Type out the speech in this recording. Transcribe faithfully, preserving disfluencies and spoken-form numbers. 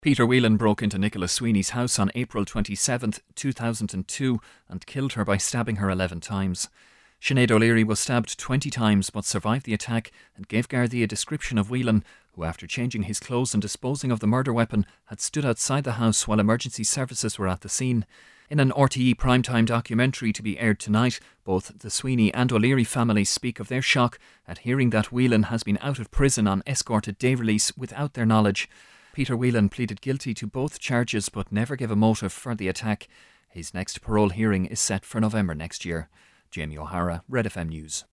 Peter Whelan broke into Nicola Sweeney's house on April twenty-seventh, two thousand two and killed her by stabbing her eleven times. Sinead O'Leary was stabbed twenty times but survived the attack and gave Gardaí a description of Whelan, who after changing his clothes and disposing of the murder weapon had stood outside the house while emergency services were at the scene. In an R T E primetime documentary to be aired tonight, both the Sweeney and O'Leary families speak of their shock at hearing that Whelan has been out of prison on escorted day release without their knowledge. Peter Whelan pleaded guilty to both charges but never gave a motive for the attack. His next parole hearing is set for November next year. Jamie O'Hara, Red F M News.